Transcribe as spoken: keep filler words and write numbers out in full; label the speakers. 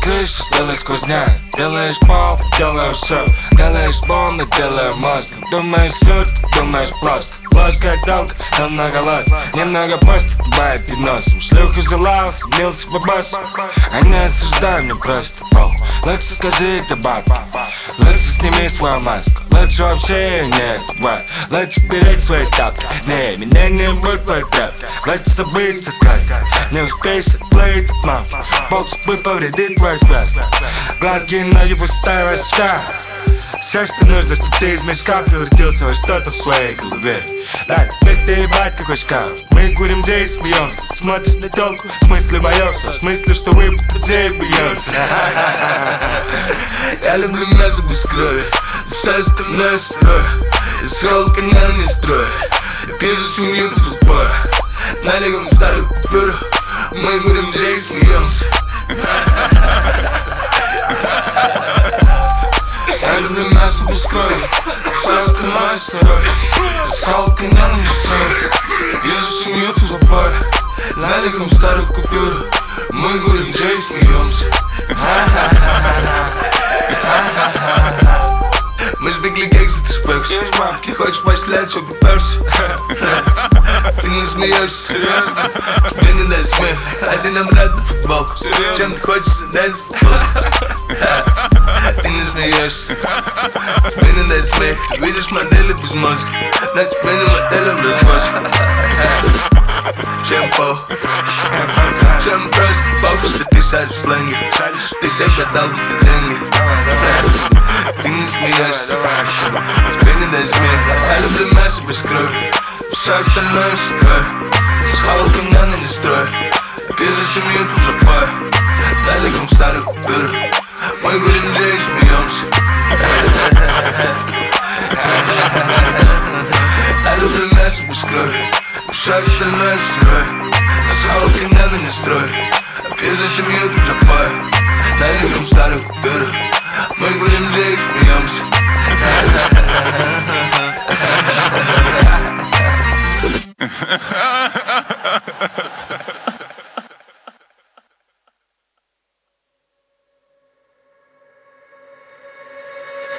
Speaker 1: крышу, сделай сквозняк. Делаешь пол, делаю все. Делаешь бомбы, делаю мозг. Думаешь суд, думаешь плоско. Плоская толка, но много лос. Немного пост, бывает и носом. Шлюху залался, мился по боссу. А не осуждай мне просто пол. Лучше скажи это баб. Лучше сними свою маску. Лучше вообще не бывает. Лучше беречь свои тапки. Не, меня не будет твой трап. Лучше забыть сказки. Не успеешь отплыть от мамки. Бог судьбы повредит твою связь. Гладкие ноги, пустая башка. Все, что нужно, чтобы ты из мешка превратился во что-то в своей голове. Да, теперь ты ебать какой шкаф. Мы курим джей, смеемся. Ты смотришь на телку, в смысле боешься. В смысле, что вы джей бьется.
Speaker 2: Я люблю мясо без крови. Все остальное строй. Я срал коня, не строй. Пью за семью до футбола. Налегаем старую купюру. Мы курим джей, смеемся. Я люблю мясо без крови. Все остальное сырой. Срал коня, но не строй. Пью за семью до футбола. Налегаем старую купюру. Мы курим джей, смеемся. Мы сбегли кексы, ты шпекся. Хочешь пошлять, что попёрся? Ты не смеешься, серьезно? Тебе не дай смех. Один обратно футболку. Чем ты хочешь дать футболку? Ты не смеешься. Тебе не дай смех. Ты видишь модели без мозга. Но тебе не модели в развозке. Всем пол. Всем просто похуй, что ты шаришь в сленге. Ты всех продал бы за деньги. Ты не смеешься. Тебе не дай смех. Я люблю мясо без крови. Все остальное сырое. Схавал коня, но не строй. Пью за семью, тут запой. Налегаем старую купюру. Мы курим джей, смеемся.